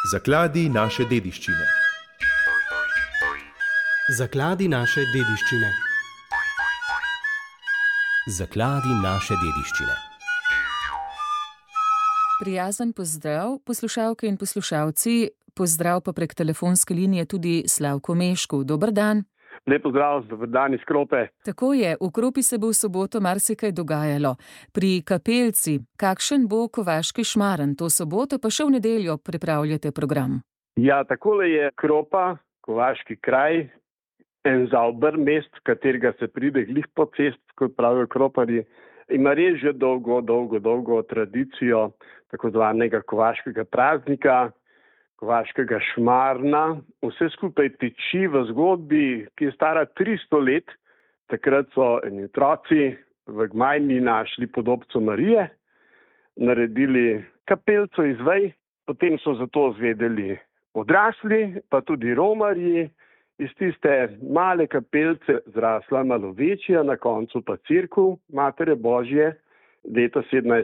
Zakladi naše dediščine. Zakladi naše dediščine. Zakladi naše dediščine. Prijazen pozdrav, poslušalke in poslušalci. Pozdrav pa prek telefonske linije tudi Slavko Mešku. Dober dan. Lep pozdrav, dober dan iz Krope. Tako je, v Kropi se bo v soboto marsikaj dogajalo. Pri Kapelci, kakšen bo kovaški šmaren, to soboto pa še v nedeljo pripravljate program. Ja, takole je Kropa, kovaški kraj, en zaobr mest, katerega se pride glih po cest, kot pravijo Kroparji. Ima res že dolgo tradicijo tako zvanega kovaškega praznika, kovaškega šmarna. Vse skupaj tiči v zgodbi, ki je stara 300 let. Takrat so eni otroci v Gmajni našli podobco Marije, naredili kapelco iz vej, potem so zato zvedeli odrasli, pa tudi romarji. Iz tiste male kapelce zrasla malo večja, na koncu pa cerkev Matere Božje. Leta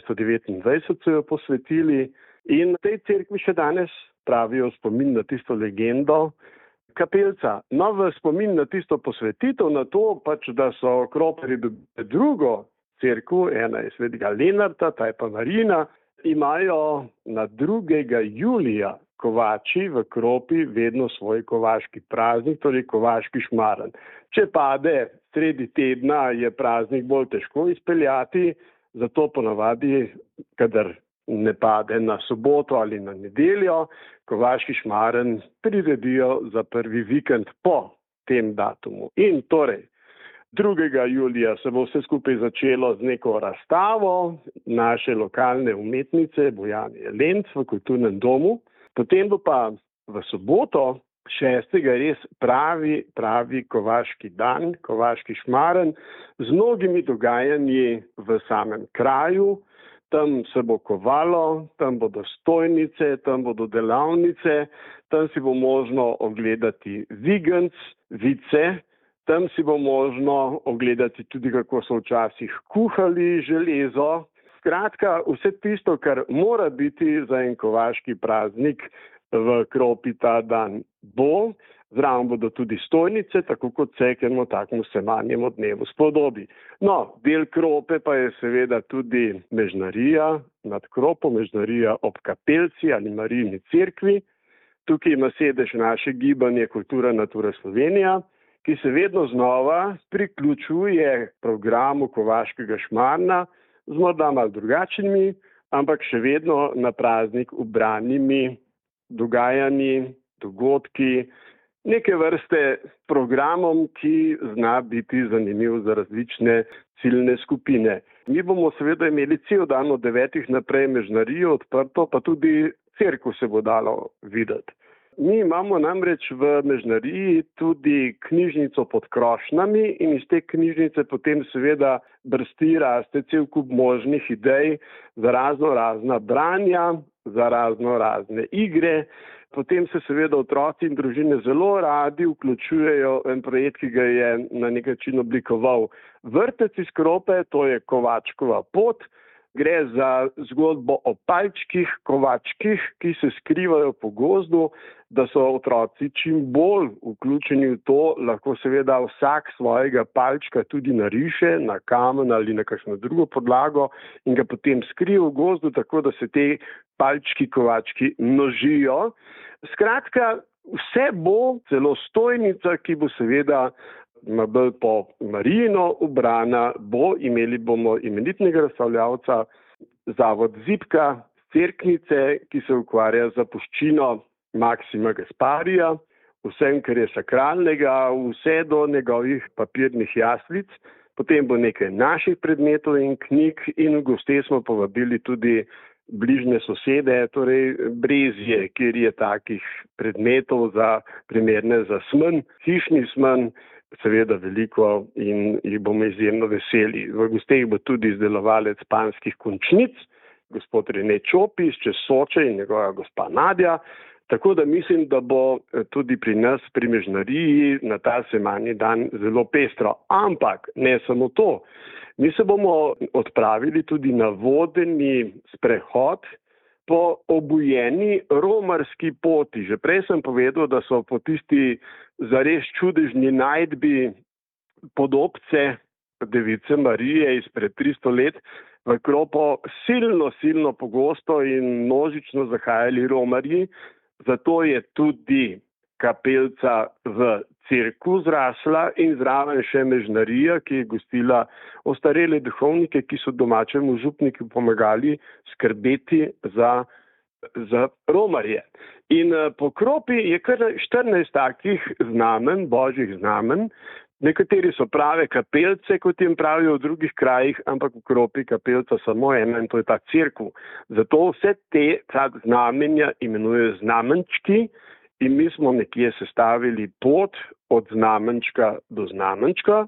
1729 so jo posvetili in tej cerkvi še danes pravijo spomin na tisto legendo kapelca. No, v spomin na tisto posvetitev, na to pač, da so Kroparji dobili drugo cerkev, ena je svetega Lenarta, ta je pa Marina, imajo na 2. julija kovači v Kropi vedno svoj kovaški praznik, torej kovaški šmaren. Če pade sredi tedna, je praznik bolj težko izpeljati, zato ponavadi, kadar ne pade na soboto ali na nedeljo, kovaški šmaren priredijo za prvi vikend po tem datumu. In torej, 2. julija se bo vse skupaj začelo z neko razstavo naše lokalne umetnice Bojane Jelenc v Kulturnem domu. Potem bo pa v soboto 6. res pravi kovaški dan, kovaški šmaren, z mnogimi dogajanji v samem kraju. Tam se bo kovalo, tam bodo stojnice, tam bodo delavnice, tam si bo možno ogledati vigenc, vice, tam si bo možno ogledati tudi, kako so včasih kuhali železo. Skratka, vse tisto, kar mora biti za en kovaški praznik v Kropi ta dan bo. Zraven bodo tudi stojnice, tako kot se enemu takemu semanjemu dnevu spodobi. No, del Krope pa je seveda tudi mežnarija nad Kropo, mežnarija ob Kapelci ali Marijini cerkvi. Tukaj ima sedež naše gibanje Kultura Natura Slovenija, ki se vedno znova priključuje programu kovaškega šmarna z morda malo drugačnimi, ampak še vedno na praznik ubranimi dogajanji, dogodki, neke vrste programom, ki zna biti zanimiv za različne ciljne skupine. Mi bomo seveda imeli cel dan od 9. naprej mežnarijo odprto, pa tudi cerkev se bo dalo videti. Mi imamo namreč v mežnariji tudi knjižnico pod krošnjami in iz te knjižnice potem seveda brsti raste cel kup možnih idej za razna branja, za razne igre. Potem se seveda otroci in družine zelo radi vključujejo v en projekt, ki ga je na nek način oblikoval vrtec iz Krope, to je Kovačkova pot. Gre za zgodbo o palčkih, kovačkih, ki se skrivajo po gozdu, da so otroci čim bolj vključeni v to, lahko seveda vsak svojega palčka tudi nariše na kamen ali na kakšno drugo podlago in ga potem skrije v gozdu, tako da se te palčki, kovački množijo. Skratka, vse bo, celo stojnica, ki bo seveda bolj po Marijino ubrana, imeli bomo imenitnega razstavljavca, zavod Zibka, cerknice, ki se ukvarja z zapuščino Maksima Gasparija, vsem, kar je sakralnega, vse do njegovih papirnih jaslic. Potem bo nekaj naših predmetov in knjig in v goste smo povabili tudi bližnje sosede, torej Brezje, kjer je takih predmetov primerne za smen, hišni smen, seveda veliko in jih bomo izjemno veseli. V gosteh bo tudi izdelovalec panskih končnic, gospod Rene Čopi iz Soče in njegova gospa Nadja. Tako da mislim, da bo tudi pri nas pri mežnariji na ta semanji dan zelo pestro. Ampak ne samo to. Mi se bomo odpravili tudi na vodeni sprehod po obujeni romarski poti. Že prej sem povedal, da so po tisti zares čudežni najdbi podobce Device Marije izpred 300 let v Kropo silno pogosto in množično zahajali romarji. Zato je tudi kapelica v cerkvu zrasla in zraven še mežnarija, ki je gostila ostarele duhovnike, ki so domačemu župniku pomagali skrbeti za romarje. In po Kropi je kar 14 takih znamen, božjih znamen. Nekateri so prave kapelice, kot jim pravijo v drugih krajih, ampak v Kropi kapelica samo ena in to je ta cerkev. Zato vse ta znamenja imenujejo znamenčki in mi smo nekje sestavili pot od znamenčka do znamenčka.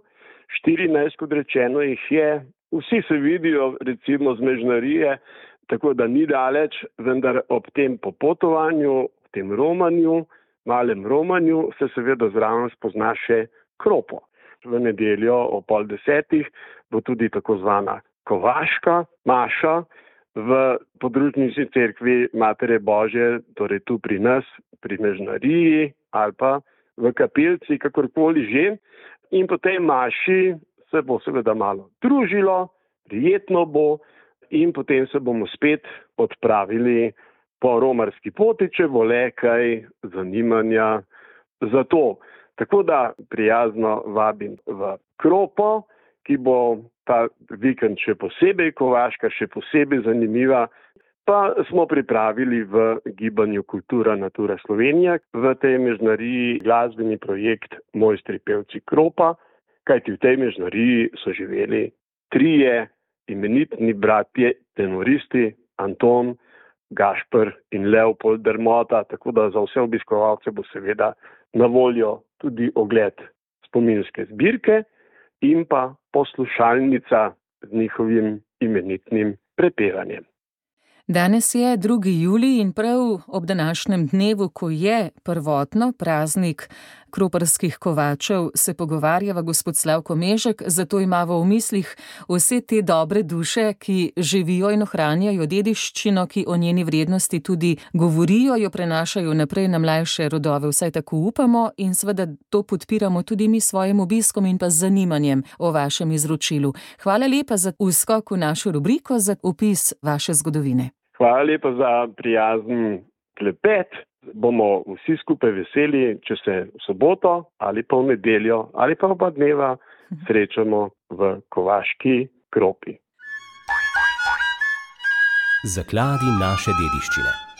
14, kot rečeno, jih je. Vsi se vidijo recimo z mežnarije, tako da ni daleč, vendar ob tem popotovanju, ob tem romanju, malem romanju, se seveda zraven spozna še Kropo. V nedeljo o 9:30 bo tudi tako zvana kovaška maša v podružnični cerkvi Matere Božje, torej tu pri nas, pri mežnariji ali pa v kapelici, kakorkoli že. In po tej maši se bo seveda malo družilo, prijetno bo in potem se bomo spet odpravili po romarski poti, če bo le kaj zanimanja za to. Tako da prijazno vabim v Kropo, ki bo ta vikend še posebej kovaška, še posebej zanimiva. Pa smo pripravili v gibanju Kultura Natura Slovenija v tej mežnariji glasbeni projekt Mojstri pevci Kropa, kajti v tej mežnariji so živeli 3 imenitni bratje tenoristi, Anton, Gašper in Leopold Dermota, tako da za vse obiskovalce bo seveda na voljo tudi ogled spominske zbirke in pa poslušalnica z njihovim imenitnim prepevanjem. Danes je 2. julij in prav ob današnjem dnevu, ko je prvotno praznik kroparskih kovačev, se pogovarjava gospod Slavko Mežek, zato imava v mislih vse te dobre duše, ki živijo in ohranjajo dediščino, ki o njeni vrednosti tudi govorijo, jo prenašajo naprej na mlajše rodove, vsaj tako upamo in seveda to podpiramo tudi mi svojim obiskom in pa z zanimanjem o vašem izročilu. Hvala lepa za vskok v našo rubriko, za opis vaše zgodovine. Hvala lepa za prijazen klepet. Bomo vsi skupaj veseli, če se v soboto ali pa v nedeljo ali pa oba dneva srečamo v kovaški Kropi. Zakladi naše dediščine.